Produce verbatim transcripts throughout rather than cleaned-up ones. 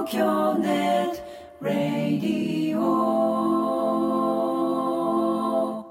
東京ネットラディオ。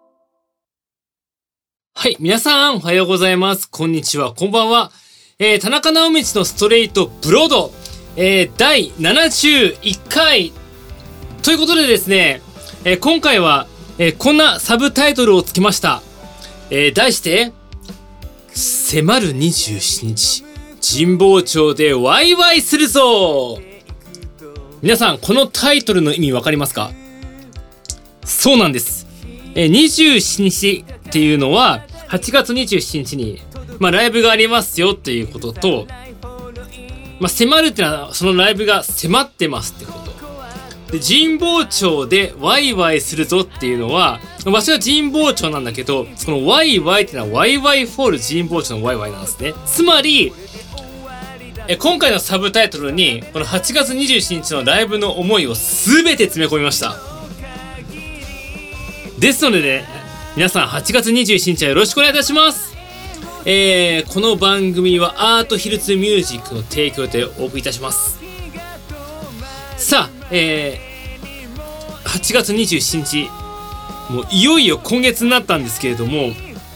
はい、皆さんおはようございます。こんにちは、こんばんは。えー、田中直道のストレートブロード、えー、だいななじゅういっかいということでですね、えー、今回は、えー、こんなサブタイトルをつけました。えー、題して迫るにじゅうしちにち、神保町でワイワイするぞ。皆さん、このタイトルの意味わかりますか？そうなんです。えー、にじゅうしちにちっていうのははちがつにじゅうしちにちに、まあ、ライブがありますよっていうことと、まあ、迫るってのはそのライブが迫ってますってことで、神保町でワイワイするぞっていうのは場所は神保町なんだけど、そのワイワイってのはワイワイフォール神保町のワイワイなんですね。つまりえ今回のサブタイトルにこのはちがつにじゅうしちにちのライブの思いを全て詰め込みました。ですのでね、皆さんはちがつにじゅうしちにちはよろしくお願いいたします。えー、この番組はアートヒルツミュージックの提供でお送りいたします。さあ、えー、はちがつにじゅうしちにち、もういよいよ今月になったんですけれども、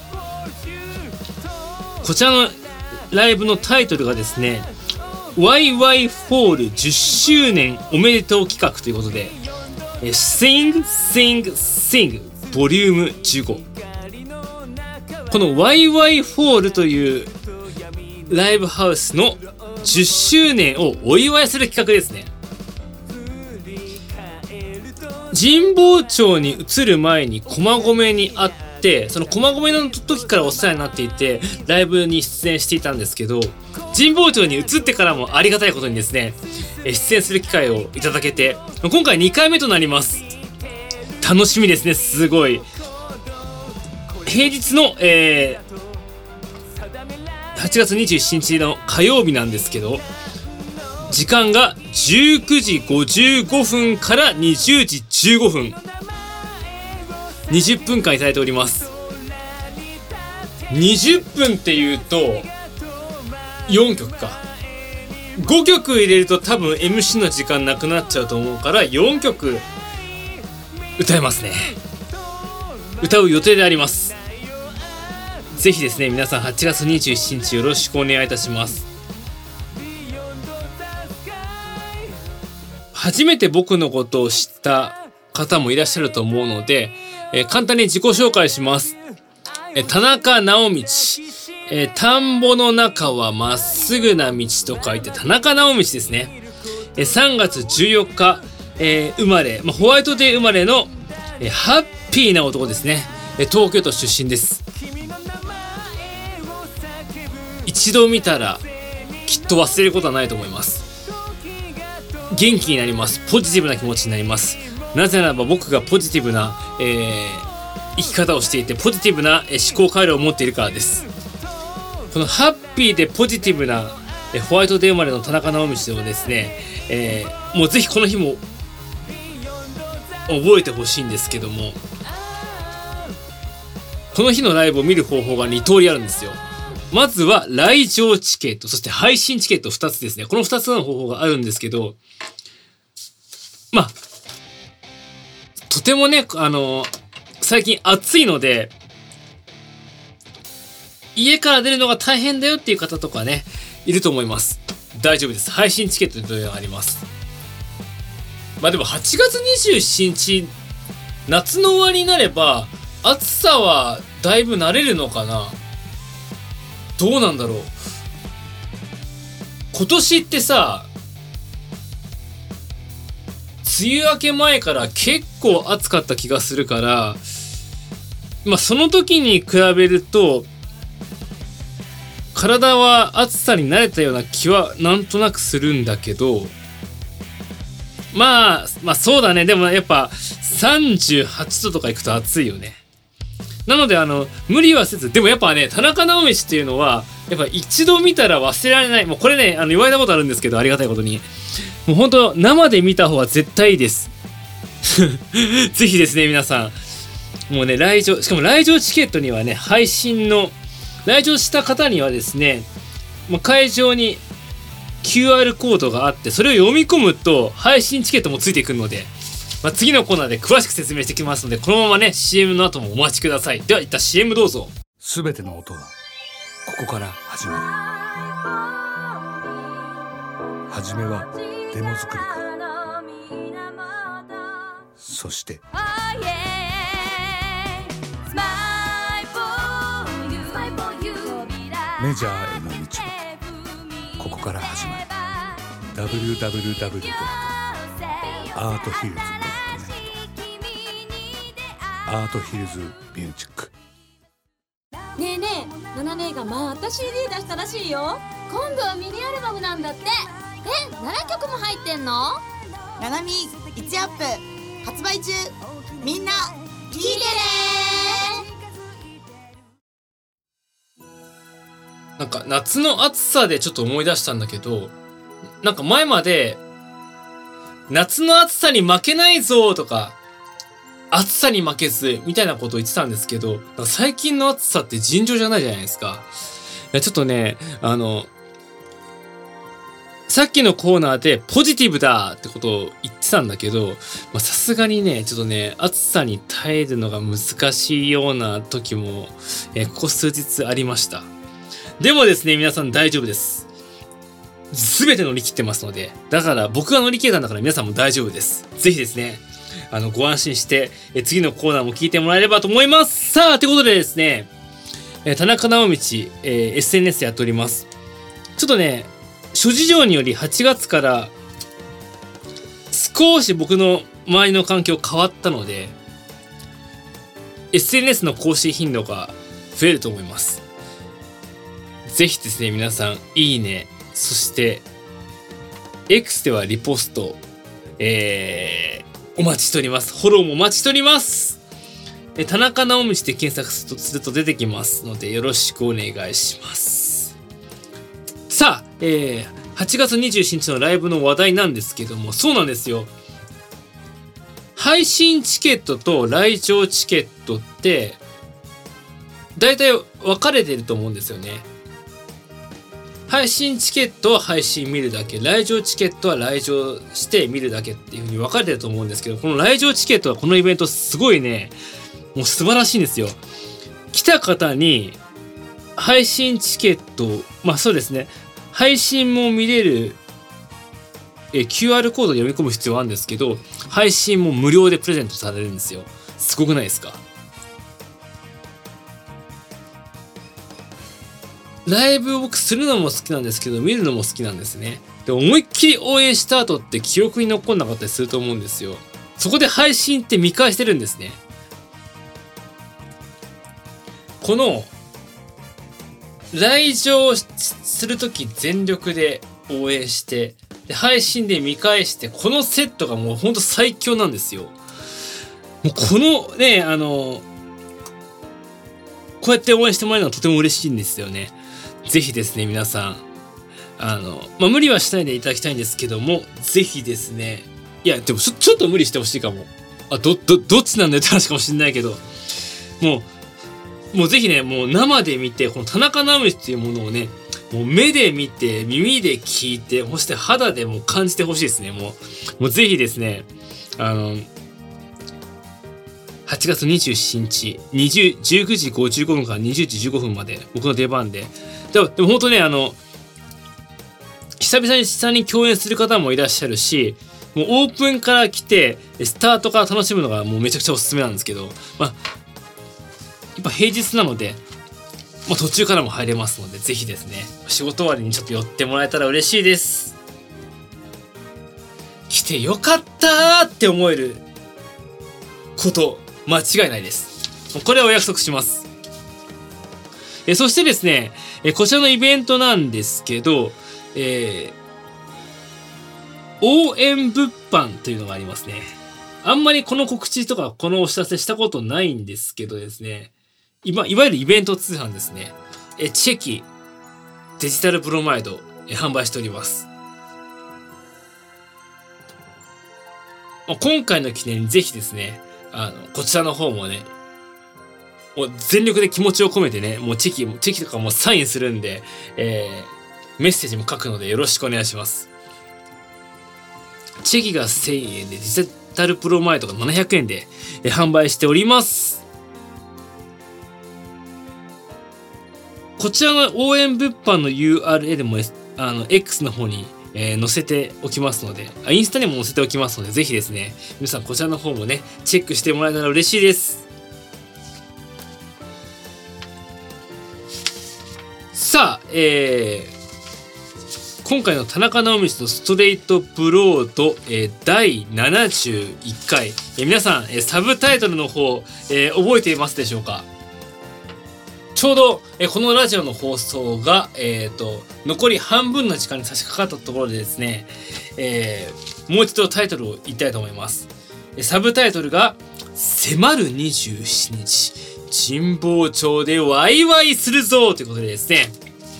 こちらのライブのタイトルがですね、ワイワイフォールじゅっしゅうねんおめでとう企画ということで、えー、Sing Sing Sing ボリュームじゅうご、この ワイワイフォールというライブハウスのじゅっしゅうねんをお祝いする企画ですね。神保町に移る前に駒込にあって、その駒込の時からお世話になっていてライブに出演していたんですけど、神保町に移ってからもありがたいことにですね、出演する機会をいただけて、今回にかいめとなります。楽しみですね。すごい平日の、えー、はちがつにじゅうしちにちの火曜日なんですけど、時間がじゅうくじごじゅうごふんからにじゅうじじゅうごふん、にじゅっぷんかんいただいております。にじゅっぷんっていうとよんきょくか、ごきょく入れると多分 エムシー の時間なくなっちゃうと思うからよんきょく歌えますね。歌う予定であります。ぜひですね、皆さんはちがつにじゅうしちにちよろしくお願いいたします。初めて僕のことを知った方もいらっしゃると思うので、えー、簡単に自己紹介します。えー、田中直道、えー、田んぼの中はまっすぐな道と書いて田中直道ですね。えー、さんがつじゅうよっか、えー、生まれ、まあ、ホワイトデー生まれの、えー、ハッピーな男ですね。えー、東京都出身です。一度見たらきっと忘れることはないと思います。元気になります。ポジティブな気持ちになります。なぜならば僕がポジティブな、えー、生き方をしていて、ポジティブな、えー、思考回路を持っているからです。このハッピーでポジティブな、えー、ホワイトデー生まれの田中直道でもですね、えー、もうぜひこの日も覚えてほしいんですけども、この日のライブを見る方法がにとおりあるんですよ。まずは来場チケット、そして配信チケットふたつですね。このふたつの方法があるんですけど、まあとてもね、あの最近暑いので家から出るのが大変だよっていう方とかね、いると思います。大丈夫です。配信チケットというのがあります。まあでもはちがつにじゅうしちにち、夏の終わりになれば暑さはだいぶ慣れるのかな。どうなんだろう。今年ってさ、梅雨明け前から結構暑かった気がするから、まあその時に比べると体は暑さに慣れたような気はなんとなくするんだけど、まあまあそうだね。でもやっぱさんじゅうはちどとか行くと暑いよね。なのであの無理はせず、でもやっぱね、田中直道っていうのはやっぱ一度見たら忘れられない。もうこれね、あの言われたことあるんですけど、ありがたいことにもう本当生で見た方が絶対いいですぜひですね、皆さんもうね、来場、しかも来場チケットにはね、配信の来場した方にはですね、もう会場にキューアール コードがあって、それを読み込むと配信チケットもついてくるので、まあ、次のコーナーで詳しく説明してきますので、このままね シーエム の後もお待ちください。では一旦 シーエム どうぞ。 すべての音はここから始まる。初めはデモ作りか、そしてメジャーへの道はここから始まる。 ダブリューダブリューダブリュー ドット アートヒルズ ドット ネット アートヒルズミュージック。 ねえねえ、ナナ姉がまた シーディー 出したらしいよ。今度はミニアルバムなんだって。え、ななきょくも入ってんの？ ナナミいちアップ発売中。みんな聞いてね。 なんか夏の暑さでちょっと思い出したんだけど、なんか前まで夏の暑さに負けないぞとか、暑さに負けずみたいなことを言ってたんですけど、なんか最近の暑さって尋常じゃないじゃないですか。いやちょっとね、あのさっきのコーナーでポジティブだってことを言ってたんだけど、さすがにねちょっとね暑さに耐えるのが難しいような時も、えー、ここ数日ありました。でもですね、皆さん大丈夫です。すべて乗り切ってますので、だから僕が乗り切れたんだから皆さんも大丈夫です。ぜひですね、あのご安心してえ次のコーナーも聞いてもらえればと思います。さあということでですね、え田中直道、えー、エスエヌエス やっております。ちょっとね諸事情によりはちがつから少し僕の周りの環境変わったので エスエヌエス の更新頻度が増えると思います。ぜひですね皆さんいいね、そして X ではリポスト、えー、お待ちしております。フォローもお待ちしております。え田中直道で検索すると、すると出てきますのでよろしくお願いします。さあ、えー、はちがつにじゅうしちにちのライブの話題なんですけども、そうなんですよ。配信チケットと来場チケットってだいたい分かれてると思うんですよね。配信チケットは配信見るだけ、来場チケットは来場して見るだけっていう風に分かれてると思うんですけど、この来場チケットはこのイベントすごいね、もう素晴らしいんですよ。来た方に配信チケット、まあそうですね、配信も見れるえ キューアール コードで読み込む必要はあるんですけど、配信も無料でプレゼントされるんですよ。すごくないですか？ライブ僕するのも好きなんですけど、見るのも好きなんですね。で、思いっきり応援した後って記憶に残んなかったりすると思うんですよ。そこで配信って見返してるんですね。この来場するとき全力で応援して、で配信で見返して、このセットがもうほんと最強なんですよ。もうこのね、あのこうやって応援してもらえるのはとても嬉しいんですよね。ぜひですね皆さん、あのまあ無理はしないでいただきたいんですけども、ぜひですね、いやでもちょ、ちょっと無理してほしいかも。あ、どどどっちなんだよって話かもしれないけど、もうもうぜひね、もう生で見て、この田中直道っていうものをね、もう目で見て、耳で聞いて、そして肌でも感じてほしいですね。もうもうぜひですね、あのはちがつにじゅうしちにちじゅうくじごじゅうごふんからにじゅうじじゅうごふんまで僕の出番で、でも、でも本当ね、あの久々に下に共演する方もいらっしゃるし、もうオープンから来てスタートから楽しむのがもうめちゃくちゃおすすめなんですけど、まあやっぱ平日なので、まあ、途中からも入れますので、ぜひですね仕事終わりにちょっと寄ってもらえたら嬉しいです。来てよかったーって思えること間違いないです。これはお約束します。えそしてですね、えこちらのイベントなんですけど、えー、応援物販というのがありますね。あんまりこの告知とかこのお知らせしたことないんですけどですね、今いわゆるイベント通販ですね。えチェキデジタルブロマイドえ販売しております。今回の記念にぜひですね、あのこちらの方もね、もう全力で気持ちを込めてね、もうチェキチェキとかもサインするんで、えメッセージも書くのでよろしくお願いします。チェキがせんえんでデジタルプロマイドがななひゃくえんで販売しております。こちらの応援物販の ユーアールエル もあの X の方に、えー、載せておきますので、あ、インスタにも載せておきますので、ぜひですね、皆さんこちらの方もね、チェックしてもらえたら嬉しいです。さあ、えー、今回の田中直道のストレートブロード、えー、だいななじゅういっかい、えー、皆さん、えー、サブタイトルの方、えー、覚えていますでしょうか？ちょうど、えー、このラジオの放送が、えーと、残り半分の時間に差し掛かったところでですね、えー、もう一度タイトルを言いたいと思います。サブタイトルが、迫るにじゅうしちにち、神保町でワイワイするぞということでですね、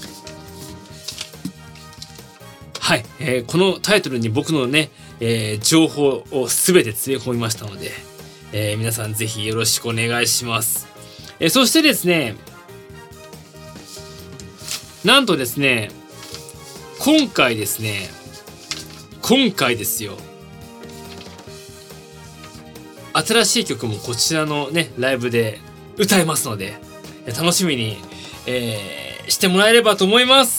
はい、えー、このタイトルに僕のね、えー、情報をすべて詰め込みましたので、えー、皆さんぜひよろしくお願いします。えー、そしてですね、なんとですね、今回ですね、今回ですよ、新しい曲もこちらのね、ライブで歌えますので、楽しみに、えー、してもらえればと思います。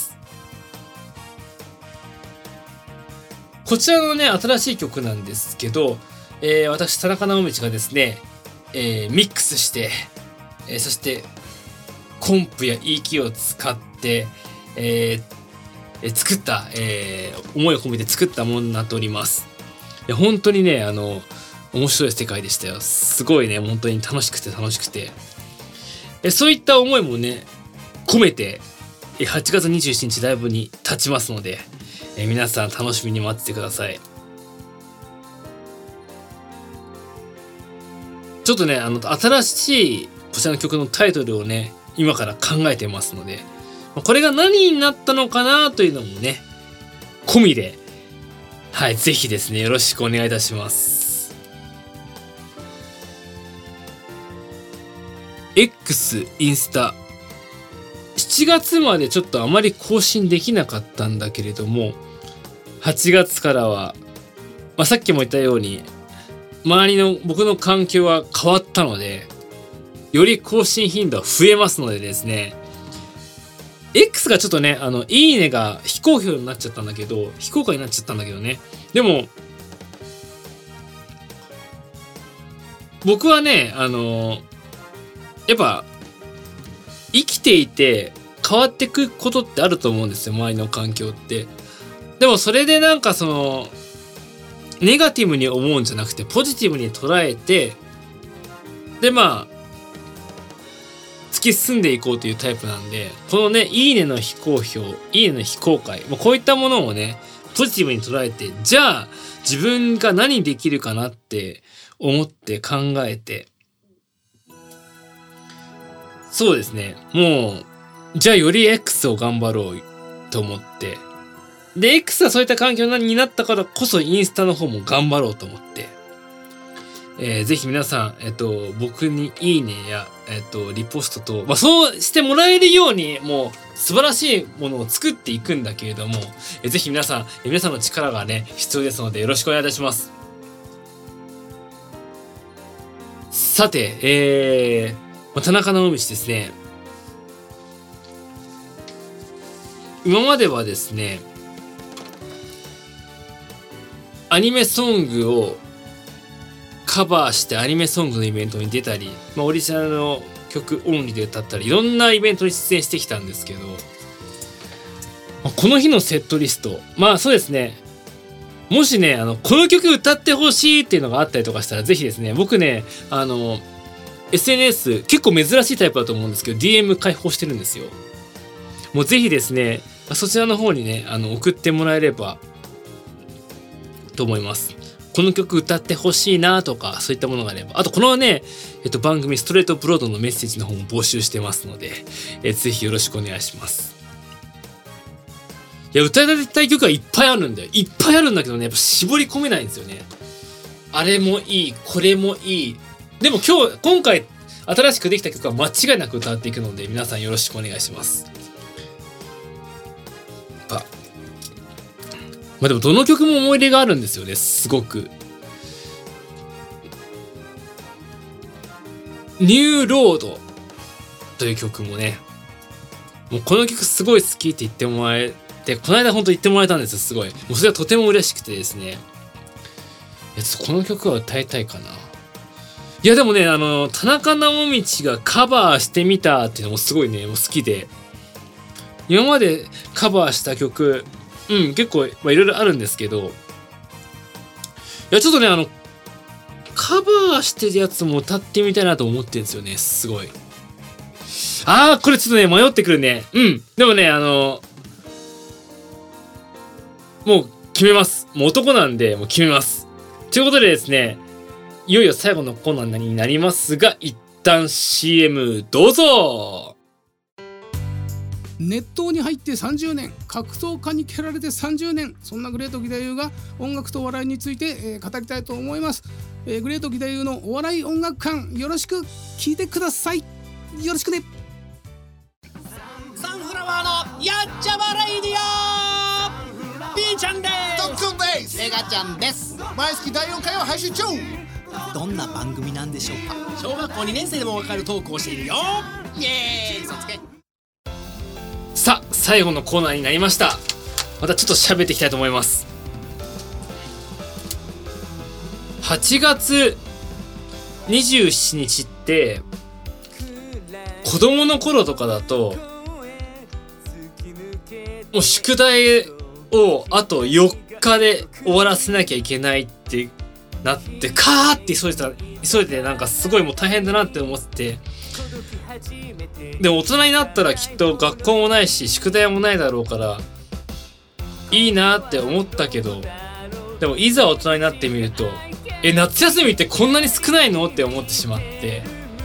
こちらのね、新しい曲なんですけど、えー、私、田中直道がですね、えー、ミックスして、えー、そして、コンプや イーキュー を使って、えー、作った、えー、思いを込めて作ったものになっております。いや本当にね、あの、面白い世界でしたよ。すごいね、本当に楽しくて楽しくて。えそういった思いもね、込めて、はちがつにじゅうしちにちライブに立ちますので、え皆さん楽しみに待っててください。ちょっとね、あの、新しいこちらの曲のタイトルをね、今から考えてますので、これが何になったのかなというのもね、込みで、はい、ぜひですね、よろしくお願いいたします。X、インスタ、しちがつまでちょっとあまり更新できなかったんだけれども、はちがつからは、まあ、さっきも言ったように、周りの僕の環境は変わったので、より更新頻度は増えますのでですね、X がちょっとね、あの、いいねが非公表になっちゃったんだけど、非公開になっちゃったんだけどね。でも、僕はね、あの、やっぱ、生きていて変わってくことってあると思うんですよ、周りの環境って。でもそれでなんかその、ネガティブに思うんじゃなくて、ポジティブに捉えて、でまあ、突き進んでいこうというタイプなんで、このね、いいねの非公表、いいねの非公開、こういったものをね、ポジティブに捉えて、じゃあ自分が何できるかなって思って考えて、そうですね、もう、じゃあより X を頑張ろうと思って、で、X がそういった環境になったからこそインスタの方も頑張ろうと思って、えー、ぜひ皆さん、えっと、僕にいいねや、えっと、リポストと、まあ、そうしてもらえるように、もう、素晴らしいものを作っていくんだけれども、えー、ぜひ皆さん、えー、皆さんの力がね、必要ですので、よろしくお願いいたします。さて、えー、田中直道ですね。今まではですね、アニメソングをカバーしてアニメソングのイベントに出たり、まあ、オリジナルの曲オンリーで歌ったり、いろんなイベントに出演してきたんですけど、まあ、この日のセットリスト、まあそうですね、もしね、あの、この曲歌ってほしいっていうのがあったりとかしたら、ぜひですね、僕ね、あの、エスエヌエス 結構珍しいタイプだと思うんですけど、ディーエム 開放してるんですよ。もうぜひですね、そちらの方にね、あの、送ってもらえればと思います。この曲歌ってほしいなとか、そういったものがあれば。あと、このね、えっと、番組ストレートブロードのメッセージの方も募集してますので、えぜひよろしくお願いします。いや、歌いたい曲はいっぱいあるんだよ。いっぱいあるんだけどね、やっぱ絞り込めないんですよね。あれもいい、これもいい。でも今日、今回、新しくできた曲は間違いなく歌っていくので、皆さんよろしくお願いします。 まあでもどの曲も思い入れがあるんですよね、すごく。ニューロードという曲もね、もうこの曲すごい好きって言ってもらえて、この間本当言ってもらえたんですよ、すごい。もうそれはとても嬉しくてですね。いや、ちょっとこの曲は歌いたいかな。いやでもね、あの田中直道がカバーしてみたっていうのもすごいね、もう好きで、今までカバーした曲、うん結構いろいろあるんですけど、いやちょっとね、あのカバーしてるやつも歌ってみたいなと思ってるんですよね、すごい。あー、これちょっとね迷ってくるね。うんでもね、あのもう決めます。もう男なんでもう決めます。ということでですね、いよいよ最後のコーナーになりますが、一旦 シーエム どうぞ。 熱湯に入ってさんじゅうねん、格闘家に蹴られてさんじゅうねん、そんなグレート義太夫が音楽とお笑いについて、えー、語りたいと思います、えー、グレート義太夫のお笑い音楽館、よろしく聞いてください。よろしくね。 サンフラワーのやっちゃまレイディオ、 B ちゃんです。 ドックンです。 メガちゃんです。 毎月だいよんかいを配信中。 どんな番組なんでしょうか。小学校にねん生でもわかるトークをしているよ。イエーイ、嘘つけ。 さあ最後のコーナーになりました。またちょっと喋っていきたいと思います。はちがつにじゅうしちにちって子供の頃とかだともう宿題をあとよっかで終わらせなきゃいけないってなって、カーって急いでた急いでなんかすごいもう大変だなって思ってて、でも大人になったらきっと学校もないし宿題もないだろうからいいなって思ったけど、でもいざ大人になってみると、え夏休みってこんなに少ないのって思ってしまって、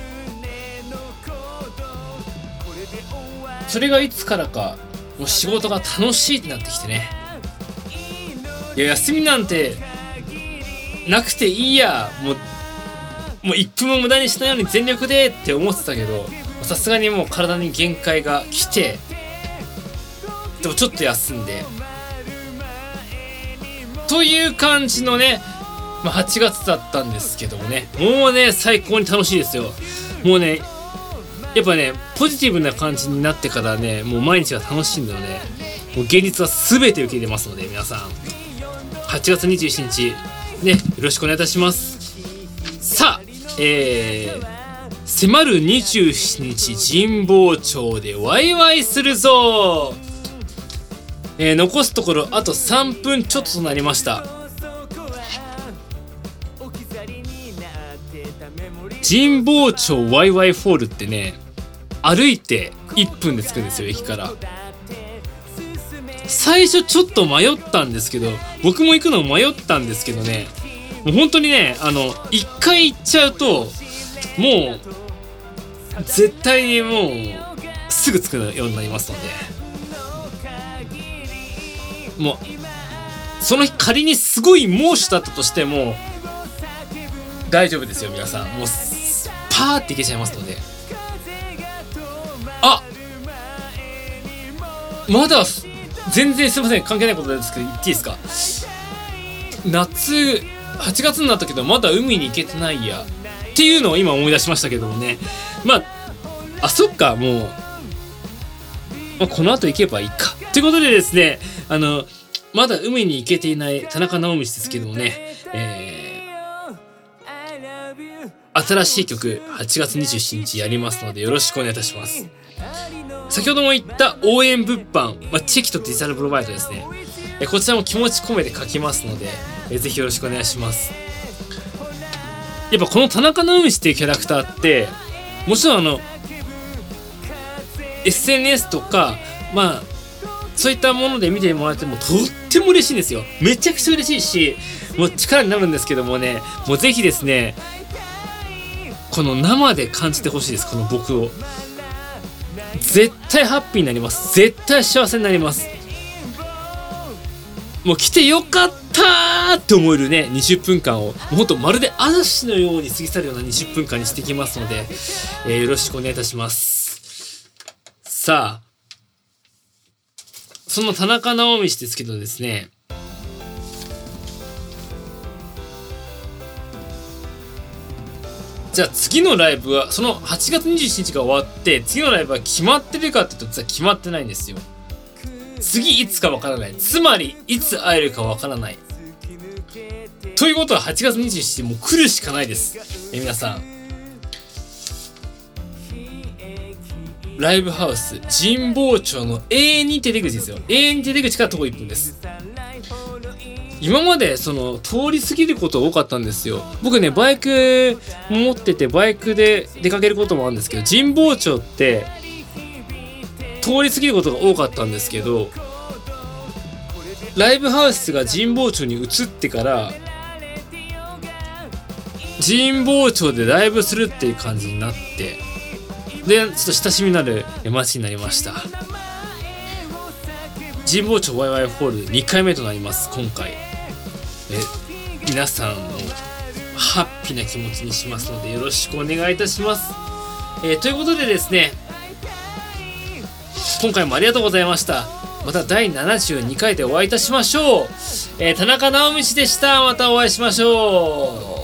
それがいつからかもう仕事が楽しいってなってきてね。いや休みなんてなくていいや、もうもういっぷんも無駄にしないように全力でって思ってたけど、さすがにもう体に限界が来て、でもちょっと休んでという感じのね、まあ、はちがつだったんですけどもね、もうね最高に楽しいですよ。もうねやっぱねポジティブな感じになってからね、もう毎日が楽しいので、ね、もう現実は全て受け入れますので、皆さんはちがつにじゅうしちにちねよろしくお願いいたします。さあ、えー、迫るにじゅうしちにち神保町でワイワイするぞ、えー、残すところあとさんぷんちょっととなりました。神保町ワイワイホールってね、歩いていっぷんで着くんですよ、駅から。最初ちょっと迷ったんですけど、僕も行くの迷ったんですけどね、もう本当にね、あの一回行っちゃうともう絶対にもうすぐ着くようになりますので、もうその日仮にすごい猛暑だったとしても大丈夫ですよ皆さん。もうパーっていけちゃいますので。あ、まだ全然すいません、関係ないことですけど言っていいですか。夏はちがつになったけどまだ海に行けてないやっていうのを今思い出しましたけどもね。まああそっか、もう、まあ、この後行けばいいかということでですね、あのまだ海に行けていない田中直道ですけどもね、えー、新しい曲はちがつにじゅうしちにちやりますのでよろしくお願いいたします。先ほども言った応援物販、まあ、チェキとデジタルプロバイドですね、えこちらも気持ち込めて書きますので、えぜひよろしくお願いします。やっぱこの田中直道っていうキャラクターってもちろんあの エスエヌエス とかまあそういったもので見てもらってもとっても嬉しいんですよ。めちゃくちゃ嬉しいし、もう力になるんですけどもね、もうぜひですねこの生で感じてほしいです。この僕を絶対ハッピーになります。絶対幸せになります。もう来てよかったーって思えるねにじゅっぷんかんをもうほんとまるで嵐のように過ぎ去るようなにじゅっぷんかんにしてきますので、えー、よろしくお願いいたします。さあその田中直道ですけどですね、 じゃあ次のライブはそのはちがつにじゅうしちにちが終わって次のライブは決まってるかって言うと実は決まってないんですよ。次いつかわからない、つまりいつ会えるかわからないということははちがつにじゅうしちにちもう来るしかないです。え皆さんライブハウス神保町の永遠に出口ですよ。永遠に出口から徒歩いっぷんです。今までその通り過ぎること多かったんですよ。僕ねバイク持っててバイクで出かけることもあるんですけど、神保町って通り過ぎることが多かったんですけど、ライブハウスが神保町に移ってから神保町でライブするっていう感じになって、でちょっと親しみのある街になりました。神保町ワイワイホールにかいめとなります今回。え皆さんをハッピーな気持ちにしますのでよろしくお願いいたします。えー、ということでですね、今回もありがとうございました。まただいななじゅうにかいでお会いいたしましょう。えー、田中直道でした。またお会いしましょう。